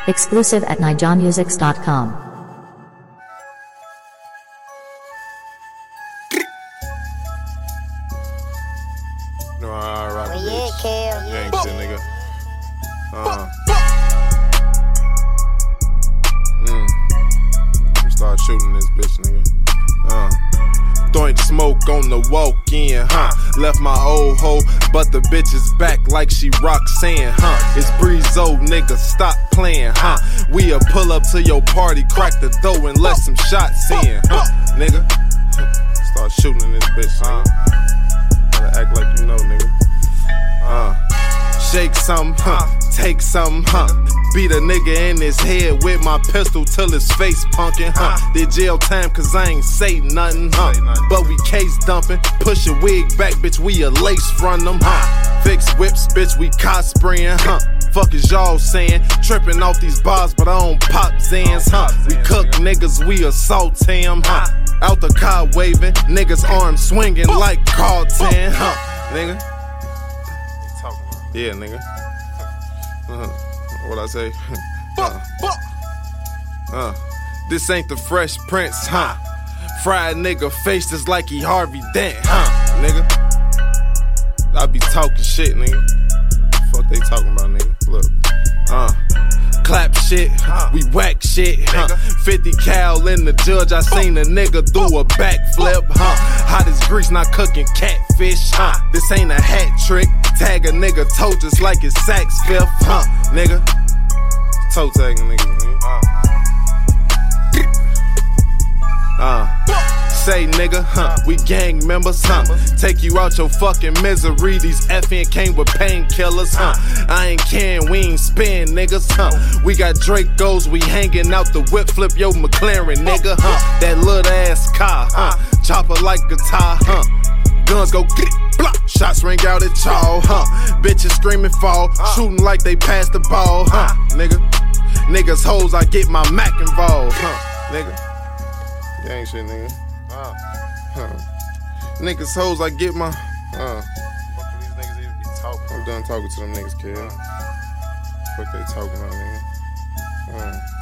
Exclusive at nijonmusics.com. No, I rock Where bitch. you at, Kel? Gangsta, nigga. Start shooting this bitch, nigga. Throwing smoke on the walk-in, Left my old hoe, but the bitch is back like she Roxanne, It's Breezo, nigga, stop playing, We'll pull up to your party, crack the door and let some shots in, Nigga. Start shooting in this bitch, nigga. Gotta act like you know, nigga. Shake something, take something, Beat a nigga in his head with my pistol till his face punkin', Did jail time cause I ain't say nothing, But we case dumping, push your wig back, bitch, we a lace front them, Fix whips, bitch, we cospraying, Fuck is y'all saying? Tripping off these bars, but I don't pop Zans, We cook niggas, we assault him, Out the car waving, niggas arms swinging like Carlton, Nigga. Yeah, nigga. What I say? This ain't the Fresh Prince, Fried nigga face just like he Harvey Dent, Nigga. I be talking shit, nigga. Fuck they talking about, nigga. Look, clap shit, we whack shit, 50 cal in the judge, I seen a nigga do a backflip, Hot as grease, not cooking catfish, This ain't a hat trick, tag a nigga toe just like it's Saks Fifth, Nigga. Toe tagging niggas, Say nigga, we gang members, Take you out your fucking misery. These FN came with painkillers, I ain't can, we ain't spin niggas, We got Dracos, we hanging out the whip, flip your McLaren, nigga, That little ass car, Chopper like guitar, Guns go blah, shots ring out at y'all, Bitches screaming fall, shooting like they passed the ball, Nigga. Niggas hoes, I get my Mac involved, Nigga. Gang shit, nigga. Niggas hoes, I get my. Fuck these niggas even be talking. I'm done talking to them niggas, kid. Fuck they talking about, nigga.